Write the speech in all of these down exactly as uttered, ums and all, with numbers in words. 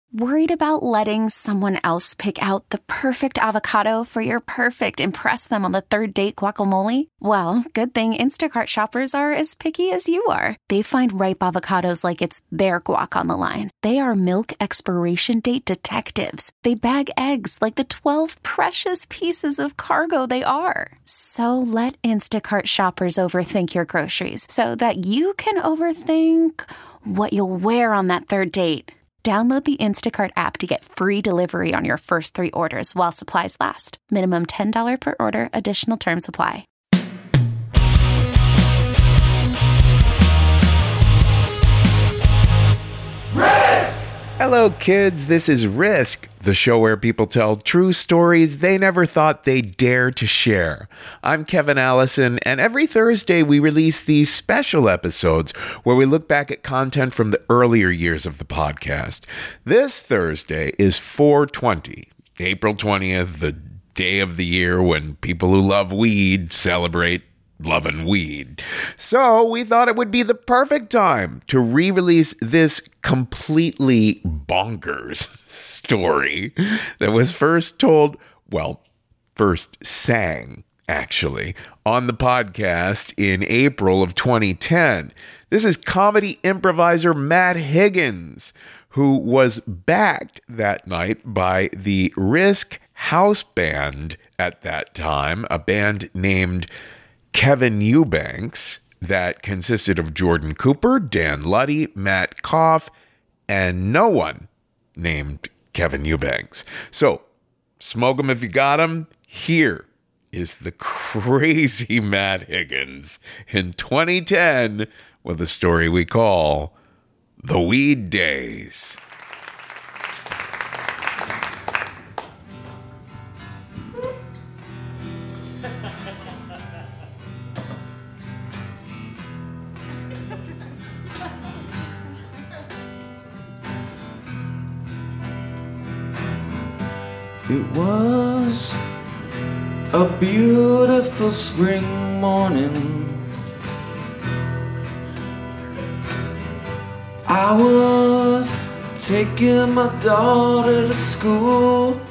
Worried about letting someone else pick out the perfect avocado for your perfect impress them on the third date guacamole? Well, good thing Instacart shoppers are as picky as you are. They find ripe avocados like it's their guac on the line. They are milk expiration date detectives. They bag eggs like the twelve precious pieces of cargo they are. So let Instacart shoppers overthink your groceries so that you can overthink what you'll wear on that third date. Download the Instacart app to get free delivery on your first three orders while supplies last. Minimum ten dollars per order. Additional terms apply. Risk! Hello, kids. This is Risk, the show where people tell true stories they never thought they'd dare to share. I'm Kevin Allison, and every Thursday we release these special episodes where we look back at content from the earlier years of the podcast. This Thursday is four twenty, April twentieth, the day of the year when people who love weed celebrate loving weed. So we thought it would be the perfect time to re-release this completely bonkers story that was first told, well, first sang, actually, on the podcast in April of twenty ten. This is comedy improviser Matt Higgins, who was backed that night by the Risk House Band at that time, a band named Kevin Eubanks that consisted of Jordan Cooper, Dan Luddy, Matt Koff, and no one named Kevin Eubanks. So, smoke 'em if you got 'em. Here is the crazy Matt Higgins in twenty ten with a story we call The Weed Days. It was a beautiful spring morning. I was taking my daughter to school.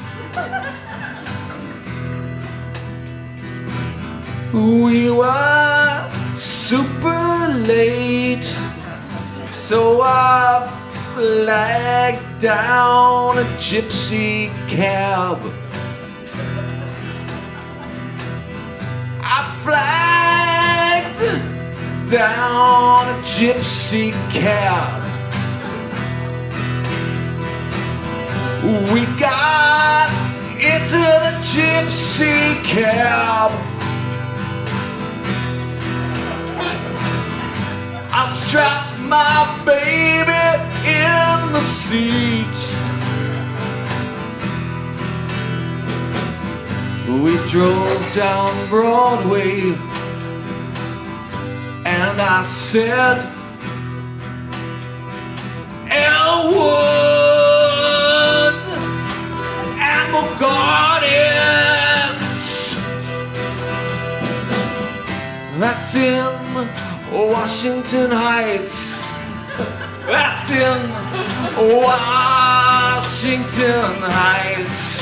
We were super late, so I flagged down a gypsy cab. I flagged down a gypsy cab. We got into the gypsy cab. I strapped my baby in the seat. We drove down Broadway, and I said, Elwood and Bogardus. That's in Washington Heights. That's in Washington Heights.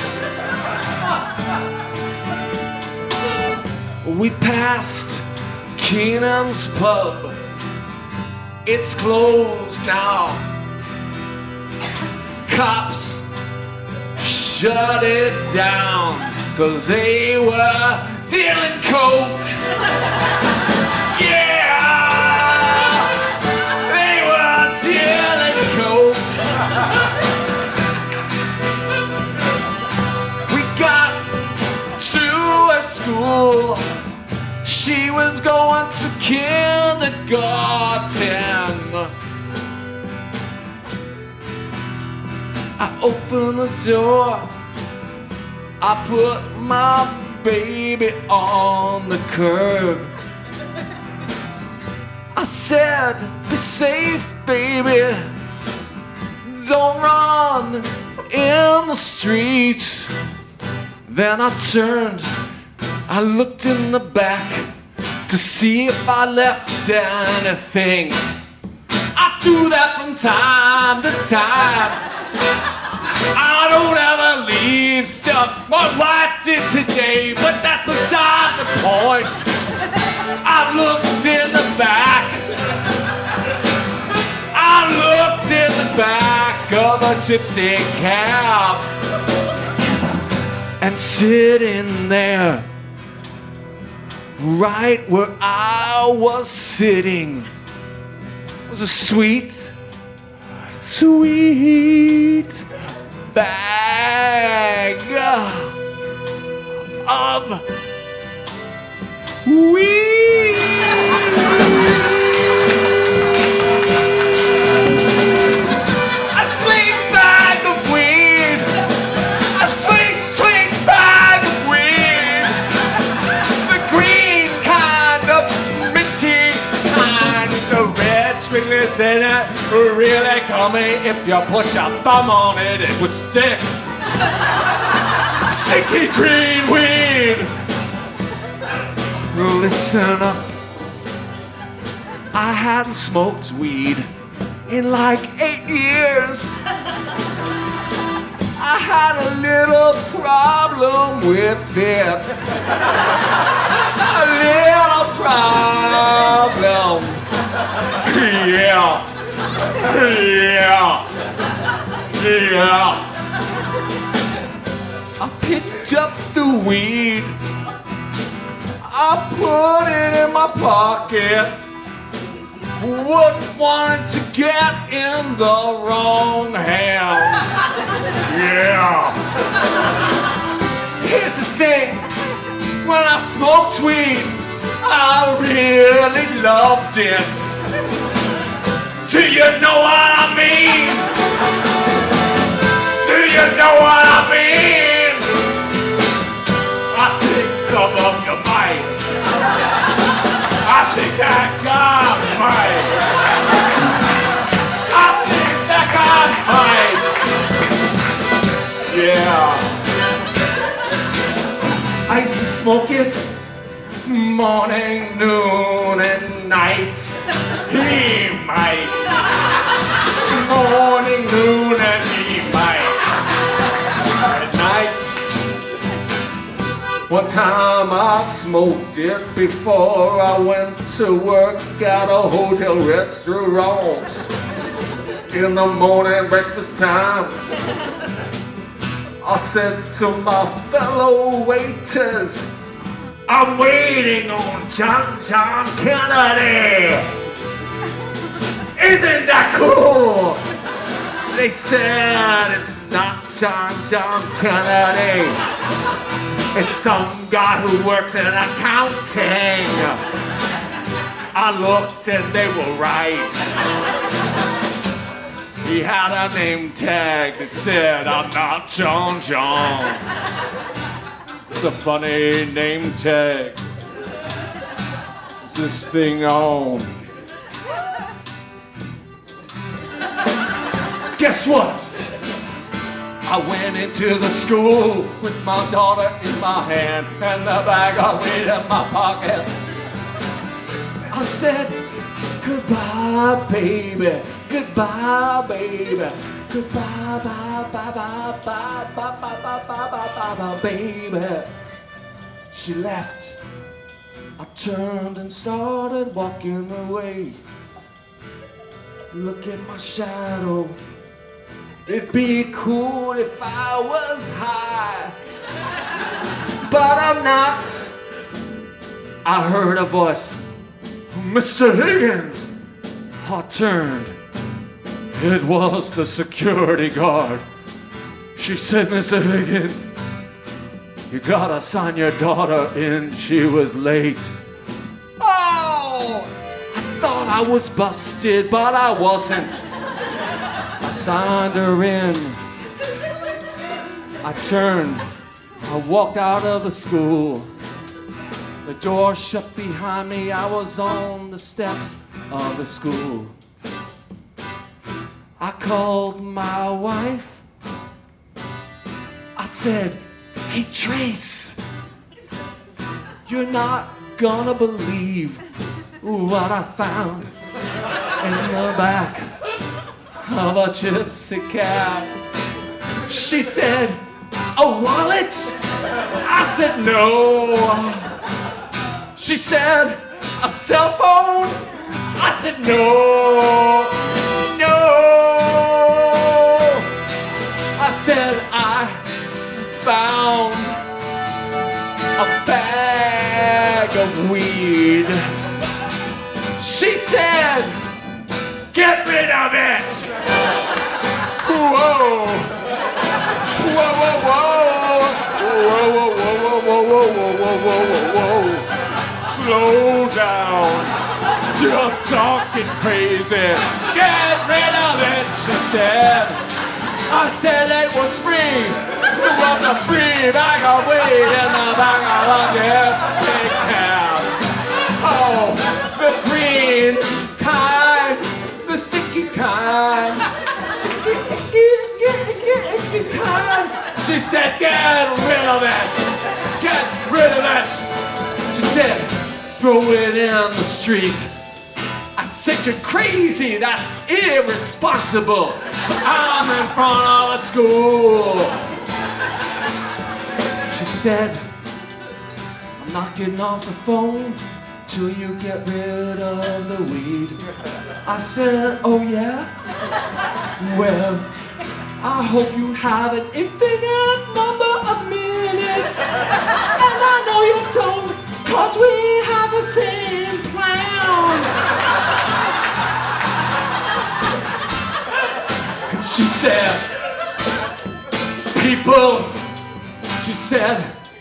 We passed Keenan's Pub. It's closed now. Cops shut it down 'cause they were dealing coke. Yeah! They were dealing coke. We got to a school. She was going to kindergarten. I opened the door. I put my baby on the curb. I said, be safe, baby. Don't run in the street. Then I turned. I looked in the back to see if I left anything. I do that from time to time. stuff my wife did today, but that's beside the point. I looked in the back. I looked in the back of a gypsy cab, and sitting there, right where I was sitting, was a sweet, sweet bag of weed. A sweet bag of weed. A sweet, sweet bag of weed. The green kind of minty kind. The red squigglies in it really coming. If you put your thumb on it, it would stick. Sticky green weed. Listen up. I hadn't smoked weed in like eight years. I had a little problem with it. A little problem. Yeah. Yeah. Yeah. I picked up the weed. I put it in my pocket. Wouldn't want it to get in the wrong hands. Yeah. Here's the thing. When I smoked weed, I really loved it. Do you know what I mean? Do you know what I mean? I think some of you might. I think that God might. I think that God might. Yeah. I used to smoke it morning, noon, and night. He might. Morning, noon, and he might. At night. One time I smoked it before I went to work at a hotel restaurant. In the morning breakfast time, I said to my fellow waiters, I'm waiting on John John Kennedy. Isn't that cool? They said it's not John John Kennedy. It's some guy who works in accounting. I looked and they were right. He had a name tag that said, I'm not John John. It's a funny name tag. What's this thing on? Guess what? I went into the school with my daughter in my hand and the bag of weed in my pocket. I said, goodbye, baby. Goodbye, baby. Goodbye, bye, bye, bye, bye, bye, bye, bye, bye, bye, bye, bye, baby. She left. I turned and started walking away. Look at my shadow. It'd be cool if I was high, but I'm not. I heard a voice, Mister Higgins. I turned. It was the security guard. She said, Mister Higgins, you gotta sign your daughter in. She was late. Oh! I thought I was busted, but I wasn't. I signed her in. I turned. I walked out of the school. The door shut behind me. I was on the steps of the school. I called my wife. I said, hey, Trace, you're not gonna believe what I found in the back of a gypsy cab. She said, a wallet? I said, no. She said, a cell phone? I said, no, no. I said, I found a bag of weed. She said, get rid of it. Whoa. Whoa, whoa, whoa. Whoa, whoa, whoa, whoa, whoa, whoa, whoa, whoa, whoa. Slow down. You're talking crazy. Get rid of it, she said. I said it was free. It was a free bag of weed in the back of the big cab. Oh, the green kind, the sticky kind, sticky, icky, icky, icky kind. She said, get rid of it. Get rid of it. She said, throw it in the street. I said, you're crazy, that's irresponsible. I'm in front of a school. She said, I'm not getting off the phone till you get rid of the weed. I said, oh yeah? Well, I hope you have an infinite number of minutes. And I know you don't, cause we have the same plan. And she said, people, she said,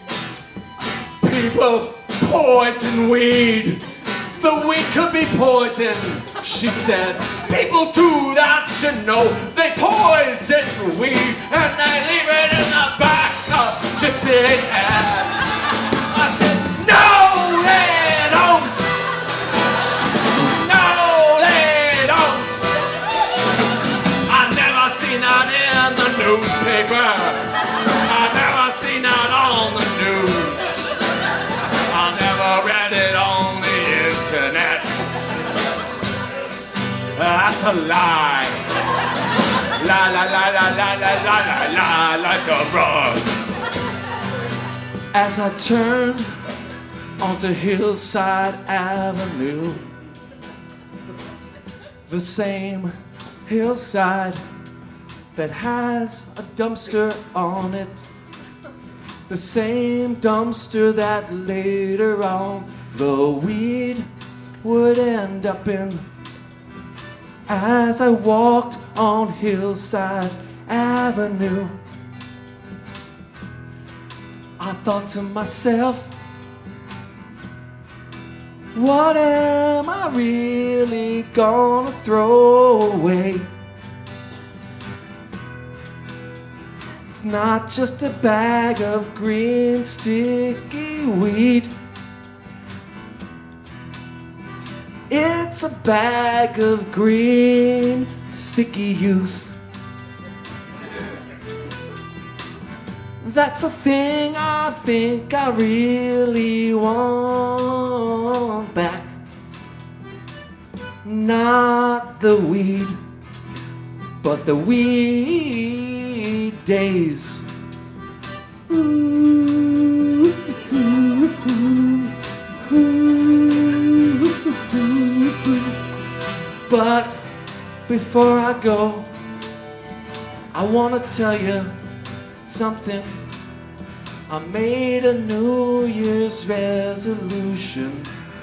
people poison weed. The weed could be poison, she said. People do that, you know. They poison weed and they leave it in the back of Gypsy Cat. I said, no, they don't. No, they don't. I never seen that in the newspaper. I never seen that on the news. I never read it on the internet. That's a lie. La la la la la la la la la like a rug. As I turned onto Hillside Avenue, the same hillside that has a dumpster on it, the same dumpster that later on the weed would end up in. As I walked on Hillside Avenue, I thought to myself, what am I really gonna throw away? It's not just a bag of green sticky weed. It's a bag of green sticky youth. That's a thing I think I really want back. Not the weed, but the weed days. Ooh, ooh, ooh, ooh, ooh. But before I go, I want to tell you something. I made a New Year's resolution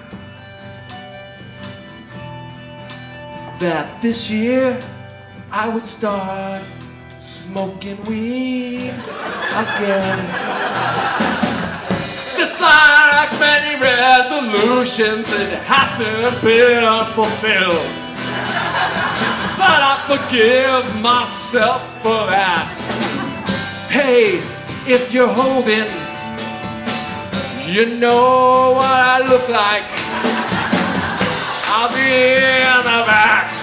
that this year I would start smoking weed again. Just like many resolutions, it hasn't been fulfilled. But I forgive myself for that. Hey, if you're holding, you know what I look like. I'll be in the back.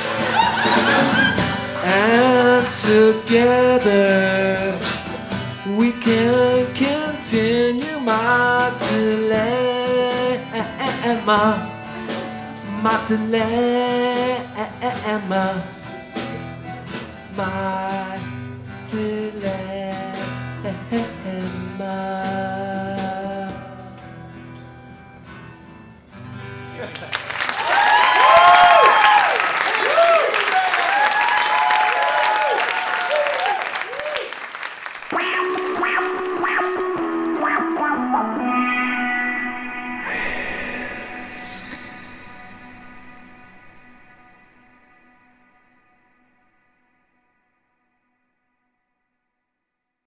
And together we can continue my dilemma, my dilemma, my dilemma. you.